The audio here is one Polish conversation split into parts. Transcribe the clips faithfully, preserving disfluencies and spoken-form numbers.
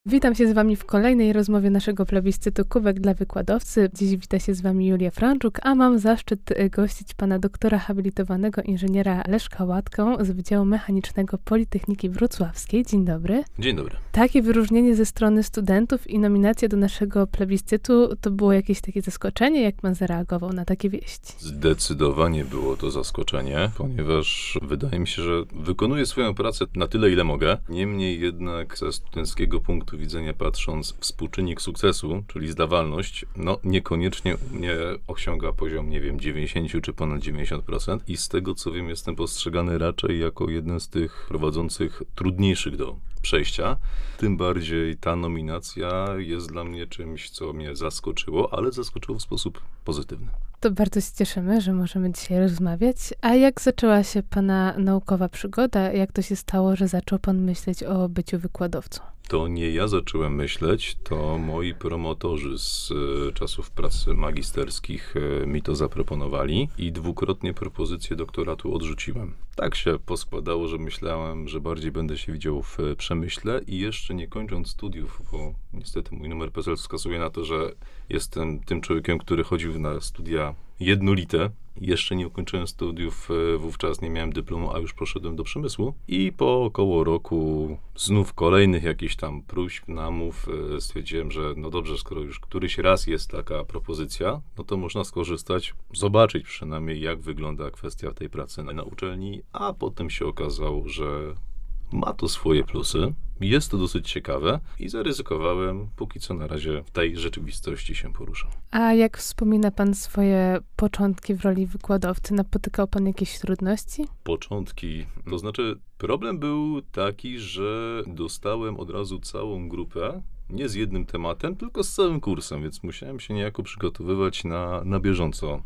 Witam się z wami w kolejnej rozmowie naszego plebiscytu Kubek dla wykładowcy. Dziś wita się z wami Julia Franczuk, a mam zaszczyt gościć pana doktora habilitowanego inżyniera Leszka Łatkę z Wydziału Mechanicznego Politechniki Wrocławskiej. Dzień dobry. Dzień dobry. Takie wyróżnienie ze strony studentów i nominacja do naszego plebiscytu to było jakieś takie zaskoczenie? Jak pan zareagował na takie wieści? Zdecydowanie było to zaskoczenie, ponieważ wydaje mi się, że wykonuję swoją pracę na tyle, ile mogę. Niemniej jednak ze studenckiego punktu widzenia patrząc, współczynnik sukcesu, czyli zdawalność, no niekoniecznie u mnie osiąga poziom, nie wiem, dziewięćdziesiąt czy ponad dziewięćdziesiąt procent i z tego co wiem jestem postrzegany raczej jako jeden z tych prowadzących trudniejszych do przejścia. Tym bardziej ta nominacja jest dla mnie czymś, co mnie zaskoczyło, ale zaskoczyło w sposób pozytywny. To bardzo się cieszymy, że możemy dzisiaj rozmawiać. A jak zaczęła się pana naukowa przygoda? Jak to się stało, że zaczął pan myśleć o byciu wykładowcą? To nie ja zacząłem myśleć, to moi promotorzy z e, czasów pracy magisterskich e, mi to zaproponowali i dwukrotnie propozycję doktoratu odrzuciłem. Tak się poskładało, że myślałem, że bardziej będę się widział w przemyśle i jeszcze nie kończąc studiów, bo niestety mój numer P E S E L wskazuje na to, że jestem tym człowiekiem, który chodził na studia jednolite. Jeszcze nie ukończyłem studiów, wówczas nie miałem dyplomu, a już poszedłem do przemysłu. I po około roku znów kolejnych jakichś tam próśb, namów stwierdziłem, że no dobrze, skoro już któryś raz jest taka propozycja, no to można skorzystać, zobaczyć przynajmniej jak wygląda kwestia tej pracy na uczelni, a potem się okazało, że ma to swoje plusy. Jest to dosyć ciekawe i zaryzykowałem, póki co na razie w tej rzeczywistości się poruszam. A jak wspomina pan swoje początki w roli wykładowcy? Napotykał pan jakieś trudności? Początki, to znaczy problem był taki, że dostałem od razu całą grupę, nie z jednym tematem, tylko z całym kursem, więc musiałem się niejako przygotowywać na, na bieżąco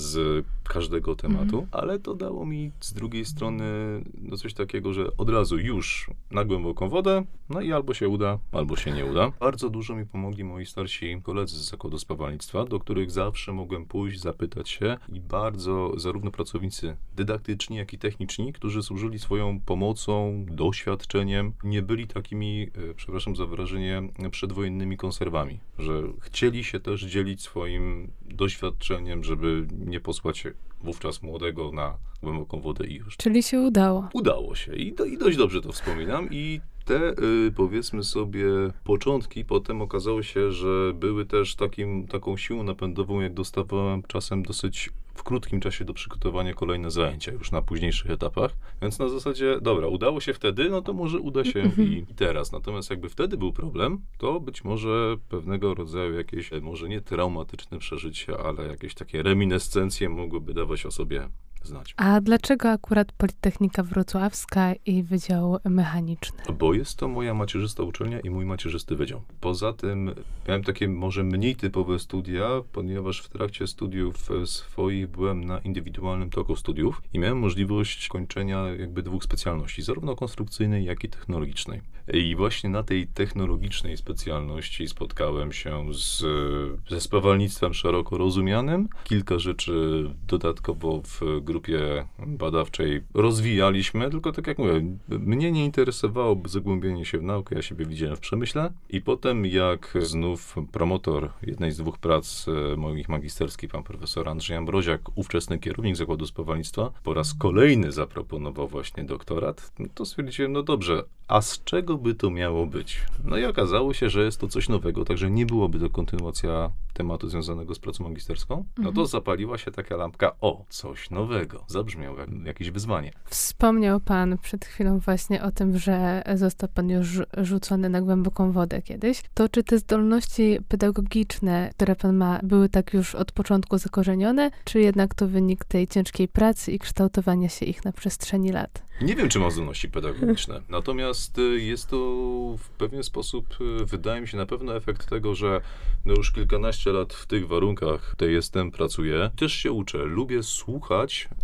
z każdego tematu, mhm. ale to dało mi z drugiej strony no coś takiego, że od razu już na głęboką wodę, no i albo się uda, albo się nie uda. Bardzo dużo mi pomogli moi starsi koledzy z zakładu spawalnictwa, do których zawsze mogłem pójść, zapytać się i bardzo zarówno pracownicy dydaktyczni, jak i techniczni, którzy służyli swoją pomocą, doświadczeniem, nie byli takimi, przepraszam za wyrażenie, przedwojennymi konserwami, że chcieli się też dzielić swoim doświadczeniem, żeby nie posłać wówczas młodego na głęboką wodę i już. Czyli się udało. Udało się i, do, i dość dobrze to wspominam i te, y, powiedzmy sobie, początki potem okazało się, że były też takim, taką siłą napędową, jak dostawałem czasem dosyć w krótkim czasie do przygotowania kolejne zajęcia, już na późniejszych etapach. Więc na zasadzie, dobra, udało się wtedy, no to może uda się i, i teraz. Natomiast jakby wtedy był problem, to być może pewnego rodzaju jakieś, może nie traumatyczne przeżycie, ale jakieś takie reminiscencje mogłyby dawać o sobie znać. A dlaczego akurat Politechnika Wrocławska i Wydział Mechaniczny? Bo jest to moja macierzysta uczelnia i mój macierzysty wydział. Poza tym miałem takie może mniej typowe studia, ponieważ w trakcie studiów swoich byłem na indywidualnym toku studiów i miałem możliwość kończenia jakby dwóch specjalności, zarówno konstrukcyjnej, jak i technologicznej. I właśnie na tej technologicznej specjalności spotkałem się z, ze spawalnictwem szeroko rozumianym. Kilka rzeczy dodatkowo w grupie badawczej rozwijaliśmy, tylko tak jak mówię, mnie nie interesowało zagłębienie się w naukę, ja siebie widziałem w przemyśle i potem jak znów promotor jednej z dwóch prac moich magisterskich, pan profesor Andrzej Ambroziak, ówczesny kierownik Zakładu Spawalnictwa, po raz kolejny zaproponował właśnie doktorat, no to stwierdziłem, no dobrze, a z czego by to miało być? No i okazało się, że jest to coś nowego, także nie byłoby to kontynuacja tematu związanego z pracą magisterską, no to zapaliła się taka lampka, o, coś nowego. Zabrzmiał jak jakieś wyzwanie. Wspomniał pan przed chwilą właśnie o tym, że został pan już rzucony na głęboką wodę kiedyś. To czy te zdolności pedagogiczne, które pan ma, były tak już od początku zakorzenione, czy jednak to wynik tej ciężkiej pracy i kształtowania się ich na przestrzeni lat? Nie wiem, czy mam zdolności pedagogiczne, natomiast jest to w pewien sposób, wydaje mi się, na pewno efekt tego, że no już kilkanaście lat w tych warunkach tutaj jestem, pracuję. Też się uczę, lubię słuchać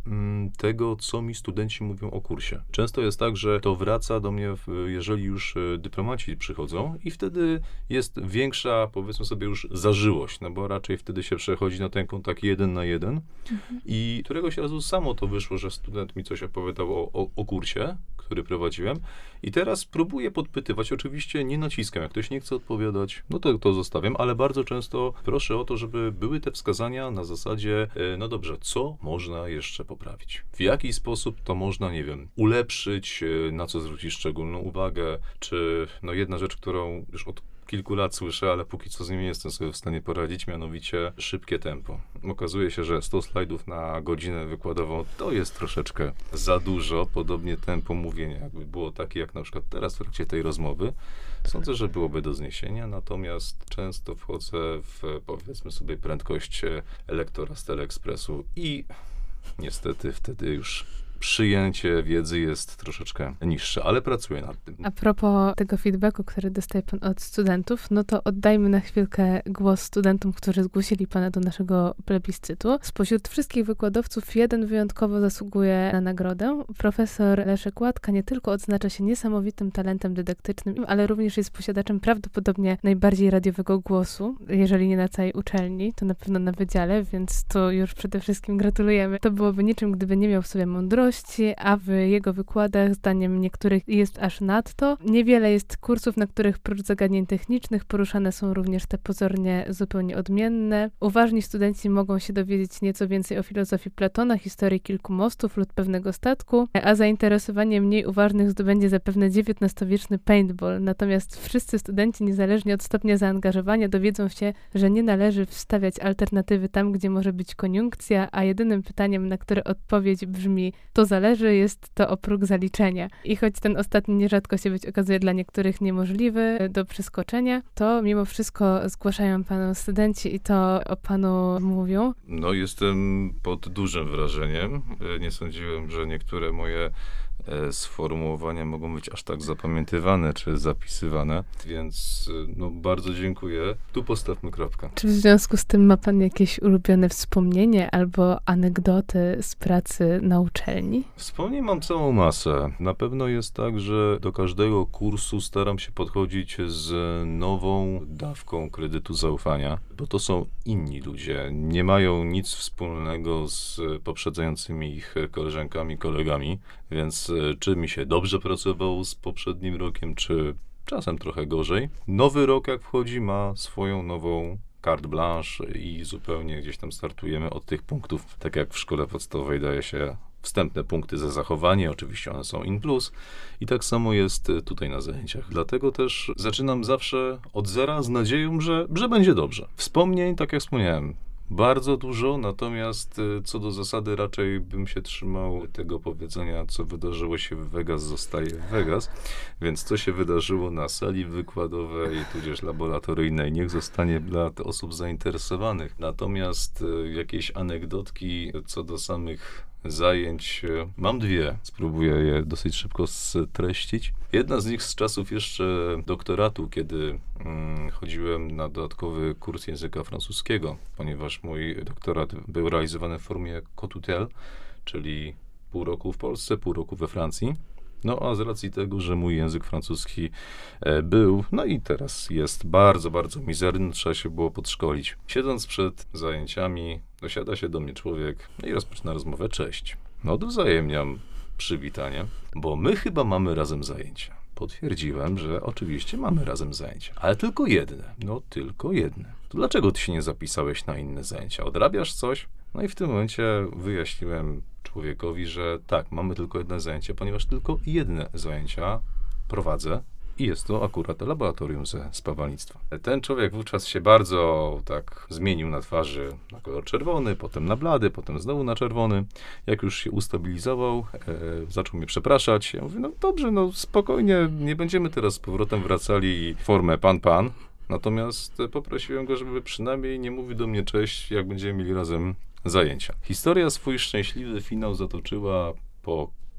mm, tego, co mi studenci mówią o kursie. Często jest tak, że to wraca do mnie, jeżeli już dyplomaci przychodzą i wtedy jest większa, powiedzmy sobie już, zażyłość, no bo raczej wtedy się przechodzi na ten kontakt jeden na jeden mhm. i któregoś razu samo to wyszło, że student mi coś opowiadał o, o, o kursie, który prowadziłem i teraz próbuję podpytywać, oczywiście nie naciskam, jak ktoś nie chce odpowiadać, no to to zostawiam, ale bardzo często proszę o to, żeby były te wskazania na zasadzie, no dobrze, co można jeszcze poprawić? W jaki sposób to można, nie wiem, ulepszyć, na co zwrócić szczególną uwagę, czy no jedna rzecz, którą już od kilku lat słyszę, ale póki co z nim nie jestem sobie w stanie poradzić, mianowicie szybkie tempo. Okazuje się, że sto slajdów na godzinę wykładową to jest troszeczkę za dużo, podobnie tempo mówienia, jakby było takie jak na przykład teraz w trakcie tej rozmowy. Sądzę, że byłoby do zniesienia, natomiast często wchodzę w, powiedzmy sobie, prędkość lektora z Teleekspresu i niestety wtedy już przyjęcie wiedzy jest troszeczkę niższe, ale pracuję nad tym. A propos tego feedbacku, który dostaje pan od studentów, no to oddajmy na chwilkę głos studentom, którzy zgłosili pana do naszego plebiscytu. Spośród wszystkich wykładowców jeden wyjątkowo zasługuje na nagrodę. Profesor Leszek Łatka nie tylko odznacza się niesamowitym talentem dydaktycznym, ale również jest posiadaczem prawdopodobnie najbardziej radiowego głosu, jeżeli nie na całej uczelni, to na pewno na wydziale, więc to już przede wszystkim gratulujemy. To byłoby niczym, gdyby nie miał w sobie mądrości, a w jego wykładach, zdaniem niektórych, jest aż nadto. Niewiele jest kursów, na których prócz zagadnień technicznych poruszane są również te pozornie zupełnie odmienne. Uważni studenci mogą się dowiedzieć nieco więcej o filozofii Platona, historii kilku mostów lub pewnego statku, a zainteresowanie mniej uważnych zdobędzie zapewne dziewiętnastowieczny paintball. Natomiast wszyscy studenci, niezależnie od stopnia zaangażowania, dowiedzą się, że nie należy wstawiać alternatywy tam, gdzie może być koniunkcja, a jedynym pytaniem, na które odpowiedź brzmi to zależy, jest to o próg zaliczenia. I choć ten ostatni nierzadko się być okazuje dla niektórych niemożliwy do przeskoczenia, to mimo wszystko zgłaszają panu studenci i to o panu mówią. No jestem pod dużym wrażeniem. Nie sądziłem, że niektóre moje sformułowania mogą być aż tak zapamiętywane czy zapisywane, więc no bardzo dziękuję. Tu postawmy kropkę. Czy w związku z tym ma pan jakieś ulubione wspomnienie albo anegdoty z pracy na uczelni? Wspomnień mam całą masę. Na pewno jest tak, że do każdego kursu staram się podchodzić z nową dawką kredytu zaufania, bo to są inni ludzie. Nie mają nic wspólnego z poprzedzającymi ich koleżankami, kolegami, więc czy mi się dobrze pracowało z poprzednim rokiem, czy czasem trochę gorzej. Nowy rok, jak wchodzi, ma swoją nową carte blanche i zupełnie gdzieś tam startujemy od tych punktów, tak jak w szkole podstawowej daje się wstępne punkty za zachowanie, oczywiście one są in plus i tak samo jest tutaj na zajęciach. Dlatego też zaczynam zawsze od zera z nadzieją, że, że będzie dobrze. Wspomnień, tak jak wspomniałem, bardzo dużo, natomiast co do zasady raczej bym się trzymał tego powiedzenia, co wydarzyło się w Vegas, zostaje w Vegas, więc co się wydarzyło na sali wykładowej, tudzież laboratoryjnej, niech zostanie dla osób zainteresowanych. Natomiast jakieś anegdotki co do samych zajęć mam dwie. Spróbuję je dosyć szybko streścić. Jedna z nich z czasów jeszcze doktoratu, kiedy mm, chodziłem na dodatkowy kurs języka francuskiego, ponieważ mój doktorat był realizowany w formie co-tutelle, czyli pół roku w Polsce, pół roku we Francji. No a z racji tego, że mój język francuski e, był, no i teraz jest bardzo, bardzo mizerny, trzeba się było podszkolić. Siedząc przed zajęciami, dosiada się do mnie człowiek no i rozpoczyna rozmowę. Cześć. No wzajemniam przywitanie, bo my chyba mamy razem zajęcia. Potwierdziłem, że oczywiście mamy razem zajęcia, ale tylko jedne. No tylko jedne. To dlaczego ty się nie zapisałeś na inne zajęcia? Odrabiasz coś? No i w tym momencie wyjaśniłem człowiekowi, że tak, mamy tylko jedno zajęcie, ponieważ tylko jedne zajęcia prowadzę i jest to akurat laboratorium ze spawalnictwa. Ten człowiek wówczas się bardzo tak zmienił na twarzy na kolor czerwony, potem na blady, potem znowu na czerwony. Jak już się ustabilizował, e, zaczął mnie przepraszać. Ja mówię, no dobrze, no spokojnie, nie będziemy teraz z powrotem wracali w formę pan, pan. Natomiast poprosiłem go, żeby przynajmniej nie mówił do mnie cześć, jak będziemy mieli razem zajęcia. Historia swój szczęśliwy finał zatoczyła po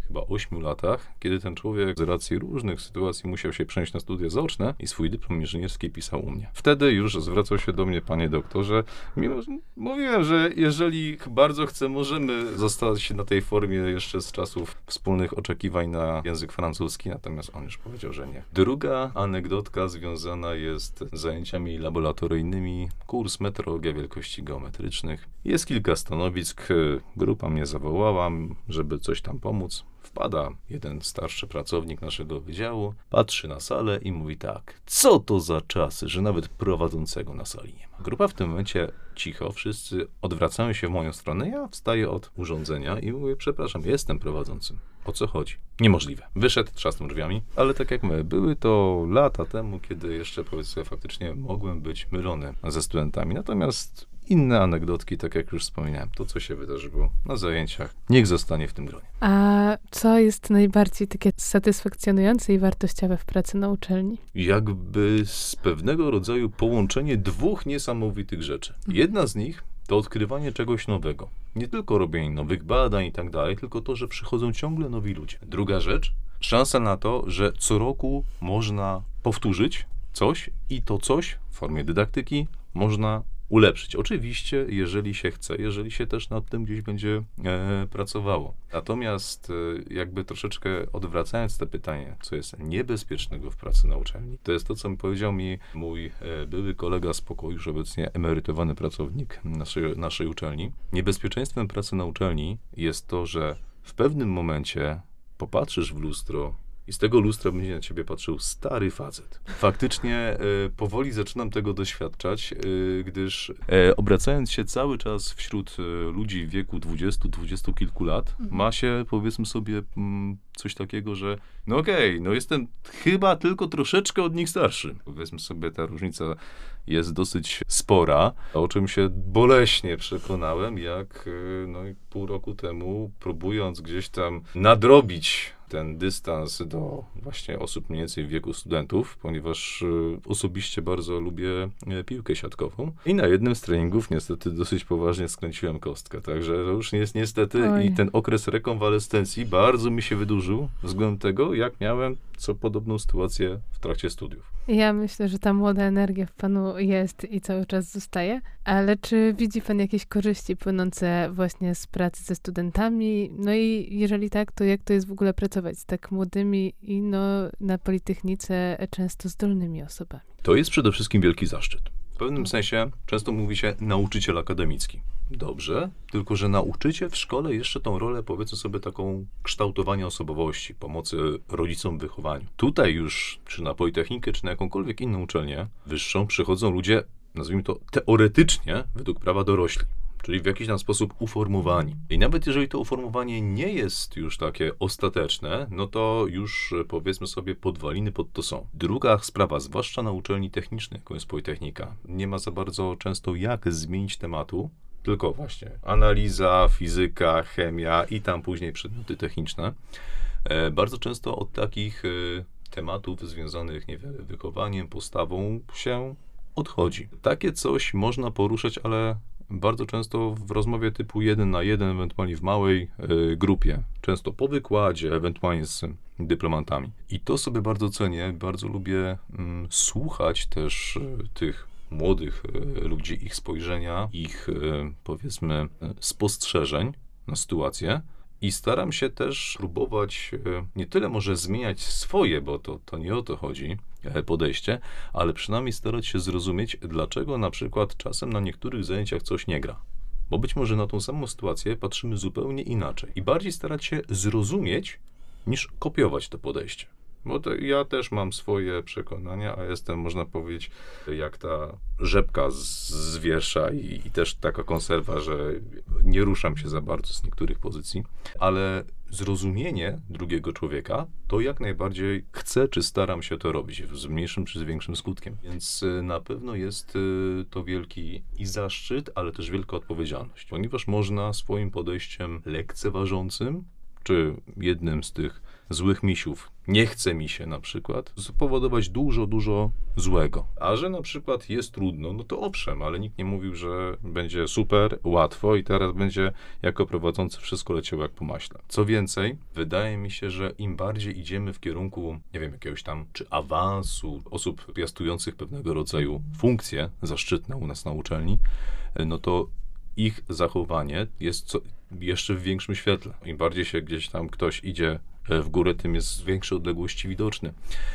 chyba ośmiu latach, kiedy ten człowiek z racji różnych sytuacji musiał się przenieść na studia zaoczne i swój dyplom inżynierski pisał u mnie. Wtedy już zwracał się do mnie, panie doktorze, mimo że mówiłem, że jeżeli bardzo chcę, możemy zostać na tej formie jeszcze z czasów wspólnych oczekiwań na język francuski, natomiast on już powiedział, że nie. Druga anegdotka związana jest z zajęciami laboratoryjnymi, kurs metrologia wielkości geometrycznych. Jest kilka stanowisk, grupa mnie zawołała, żeby coś tam pomóc. Wpada jeden starszy pracownik naszego wydziału, patrzy na salę i mówi tak: co to za czasy, że nawet prowadzącego na sali nie ma. Grupa w tym momencie cicho, wszyscy odwracają się w moją stronę, ja wstaję od urządzenia i mówię: przepraszam, jestem prowadzącym. O co chodzi? Niemożliwe. Wyszedł, trzasnął drzwiami, ale tak jak my, były to lata temu, kiedy jeszcze, powiedzmy, faktycznie mogłem być mylony ze studentami. Natomiast inne anegdotki, tak jak już wspomniałem, to co się wydarzyło na zajęciach, niech zostanie w tym gronie. A co jest najbardziej takie satysfakcjonujące i wartościowe w pracy na uczelni? Jakby z pewnego rodzaju połączenie dwóch niesamowitych rzeczy. Jedna z nich to odkrywanie czegoś nowego. Nie tylko robienie nowych badań i tak dalej, tylko to, że przychodzą ciągle nowi ludzie. Druga rzecz, szansa na to, że co roku można powtórzyć coś i to coś w formie dydaktyki można ulepszyć. Oczywiście, jeżeli się chce, jeżeli się też nad tym gdzieś będzie e, pracowało. Natomiast e, jakby troszeczkę odwracając to pytanie, co jest niebezpiecznego w pracy na uczelni, to jest to, co powiedział mi mój e, były kolega z pokoju, już obecnie emerytowany pracownik naszej, naszej uczelni. Niebezpieczeństwem pracy na uczelni jest to, że w pewnym momencie popatrzysz w lustro i z tego lustra będzie na ciebie patrzył stary facet. Faktycznie e, powoli zaczynam tego doświadczać, e, gdyż e, obracając się cały czas wśród e, ludzi w wieku dwudziestu, dwudziestu kilku lat, mhm. ma się, powiedzmy sobie, m, coś takiego, że no okej, okay, no jestem chyba tylko troszeczkę od nich starszy. Powiedzmy sobie, ta różnica jest dosyć spora, o czym się boleśnie przekonałem, jak e, no, pół roku temu, próbując gdzieś tam nadrobić ten dystans do właśnie osób mniej więcej w wieku studentów, ponieważ y, osobiście bardzo lubię y, piłkę siatkową. I na jednym z treningów niestety dosyć poważnie skręciłem kostkę, także to już jest niestety Oj. I ten okres rekonwalescencji bardzo mi się wydłużył względem tego, jak miałem co podobną sytuację w trakcie studiów. Ja myślę, że ta młoda energia w panu jest i cały czas zostaje, ale czy widzi pan jakieś korzyści płynące właśnie z pracy ze studentami? No i jeżeli tak, to jak to jest w ogóle pracować z tak młodymi i no na Politechnice często zdolnymi osobami? To jest przede wszystkim wielki zaszczyt. W pewnym sensie często mówi się nauczyciel akademicki. Dobrze, tylko że nauczyciel w szkole jeszcze tą rolę, powiedzmy sobie, taką kształtowania osobowości, pomocy rodzicom w wychowaniu. Tutaj już, czy na Politechnikę, czy na jakąkolwiek inną uczelnię wyższą, przychodzą ludzie, nazwijmy to teoretycznie, według prawa dorośli. Czyli w jakiś tam sposób uformowani. I nawet jeżeli to uformowanie nie jest już takie ostateczne, no to już, powiedzmy sobie, podwaliny pod to są. Druga sprawa, zwłaszcza na uczelni technicznej, jaką jest Politechnika, nie ma za bardzo często jak zmienić tematu, tylko właśnie analiza, fizyka, chemia i tam później przedmioty techniczne. E, bardzo często od takich e, tematów związanych, nie wiem, wychowaniem, postawą się odchodzi. Takie coś można poruszać, ale bardzo często w rozmowie typu jeden na jeden, ewentualnie w małej y, grupie, często po wykładzie, ewentualnie z dyplomantami. I to sobie bardzo cenię, bardzo lubię mm, słuchać też y, tych młodych y, ludzi, ich spojrzenia, ich y, powiedzmy y, spostrzeżeń na sytuację. I staram się też próbować y, nie tyle może zmieniać swoje, bo to, to nie o to chodzi, podejście, ale przynajmniej starać się zrozumieć, dlaczego na przykład czasem na niektórych zajęciach coś nie gra. Bo być może na tą samą sytuację patrzymy zupełnie inaczej i bardziej starać się zrozumieć, niż kopiować to podejście. Bo to ja też mam swoje przekonania, a jestem, można powiedzieć, jak ta rzepka z, z wiersza i, i też taka konserwa, że nie ruszam się za bardzo z niektórych pozycji, ale zrozumienie drugiego człowieka, to jak najbardziej chcę, czy staram się to robić, z mniejszym czy z większym skutkiem. Więc na pewno jest to wielki i zaszczyt, ale też wielka odpowiedzialność, ponieważ można swoim podejściem lekceważącym, czy jednym z tych złych misiów, nie chce mi się na przykład, spowodować dużo, dużo złego. A że na przykład jest trudno, no to owszem, ale nikt nie mówił, że będzie super, łatwo i teraz będzie jako prowadzący wszystko leciało jak po maśle. Co więcej, wydaje mi się, że im bardziej idziemy w kierunku, nie wiem, jakiegoś tam, czy awansu osób piastujących pewnego rodzaju funkcje zaszczytne u nas na uczelni, no to ich zachowanie jest co, jeszcze w większym świetle. Im bardziej się gdzieś tam ktoś idzie w górę, tym jest w większej odległości widoczny.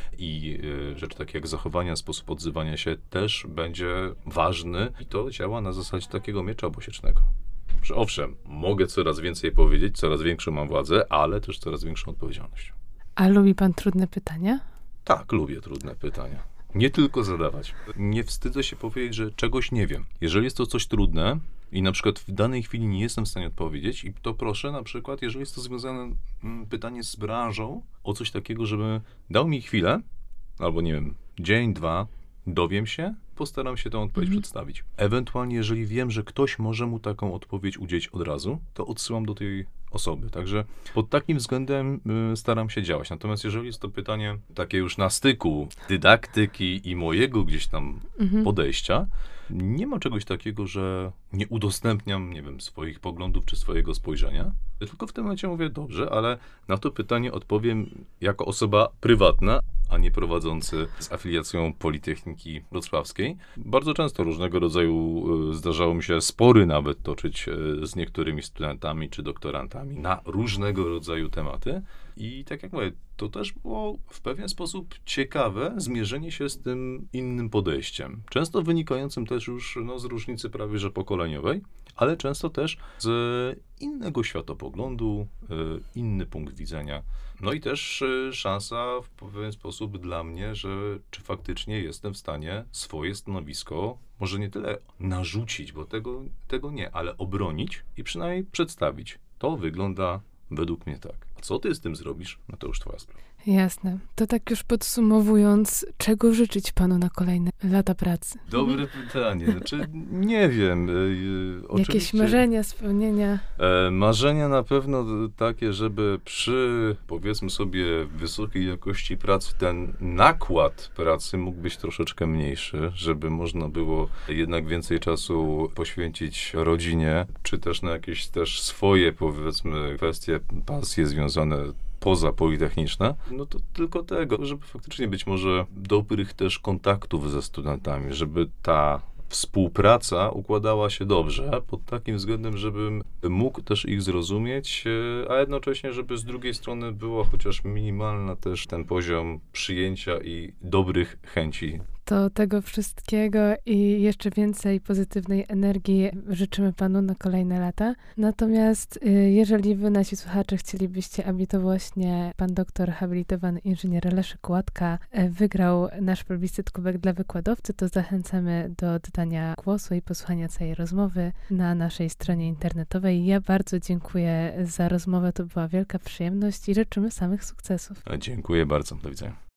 I y, rzecz takie jak zachowania, sposób odzywania się też będzie ważny i to działa na zasadzie takiego miecza obosiecznego. Że owszem, mogę coraz więcej powiedzieć, coraz większą mam władzę, ale też coraz większą odpowiedzialność. A lubi pan trudne pytania? Tak, lubię trudne pytania. Nie tylko zadawać. Nie wstydzę się powiedzieć, że czegoś nie wiem. Jeżeli jest to coś trudne i na przykład w danej chwili nie jestem w stanie odpowiedzieć, i to proszę na przykład, jeżeli jest to związane mm, pytanie z branżą, o coś takiego, żeby dał mi chwilę, albo nie wiem, dzień, dwa, dowiem się, postaram się tę odpowiedź mhm. przedstawić. Ewentualnie, jeżeli wiem, że ktoś może mu taką odpowiedź udzielić od razu, to odsyłam do tej osoby. Także pod takim względem y, staram się działać. Natomiast jeżeli jest to pytanie takie już na styku dydaktyki i mojego gdzieś tam mhm. podejścia, nie ma czegoś takiego, że nie udostępniam, nie wiem, swoich poglądów czy swojego spojrzenia. Tylko w tym momencie mówię, dobrze, ale na to pytanie odpowiem jako osoba prywatna, a nie prowadzący z afiliacją Politechniki Wrocławskiej. Bardzo często różnego rodzaju y, zdarzało mi się spory nawet toczyć y, z niektórymi studentami czy doktorantami na różnego rodzaju tematy. I tak jak mówię, to też było w pewien sposób ciekawe zmierzenie się z tym innym podejściem. Często wynikającym też już no, z różnicy prawie że pokoleniowej, ale często też z innego światopoglądu, y, inny punkt widzenia. No i też y, szansa w pewien sposób dla mnie, że czy faktycznie jestem w stanie swoje stanowisko, może nie tyle narzucić, bo tego, tego nie, ale obronić i przynajmniej przedstawić. To wygląda według mnie tak. A co ty z tym zrobisz? No to już twoja sprawa. Jasne. To tak już podsumowując, czego życzyć panu na kolejne lata pracy? Dobre pytanie. Znaczy, nie wiem. Yy, Jakieś marzenia, spełnienia? E, marzenia na pewno takie, żeby przy, powiedzmy sobie, wysokiej jakości pracy ten nakład pracy mógł być troszeczkę mniejszy, żeby można było jednak więcej czasu poświęcić rodzinie, czy też na jakieś też swoje, powiedzmy, kwestie, pasje związane poza politechniczne, no to tylko tego, żeby faktycznie być może dobrych też kontaktów ze studentami, żeby ta współpraca układała się dobrze, pod takim względem, żebym mógł też ich zrozumieć, a jednocześnie, żeby z drugiej strony była chociaż minimalna też ten poziom przyjęcia i dobrych chęci. To tego wszystkiego i jeszcze więcej pozytywnej energii życzymy panu na kolejne lata. Natomiast jeżeli wy, nasi słuchacze, chcielibyście, aby to właśnie pan doktor habilitowany inżynier Leszek Łatka wygrał nasz plebiscyt Kubek dla wykładowcy, to zachęcamy do oddania głosu i posłuchania całej rozmowy na naszej stronie internetowej. Ja bardzo dziękuję za rozmowę, to była wielka przyjemność i życzymy samych sukcesów. Dziękuję bardzo, do widzenia.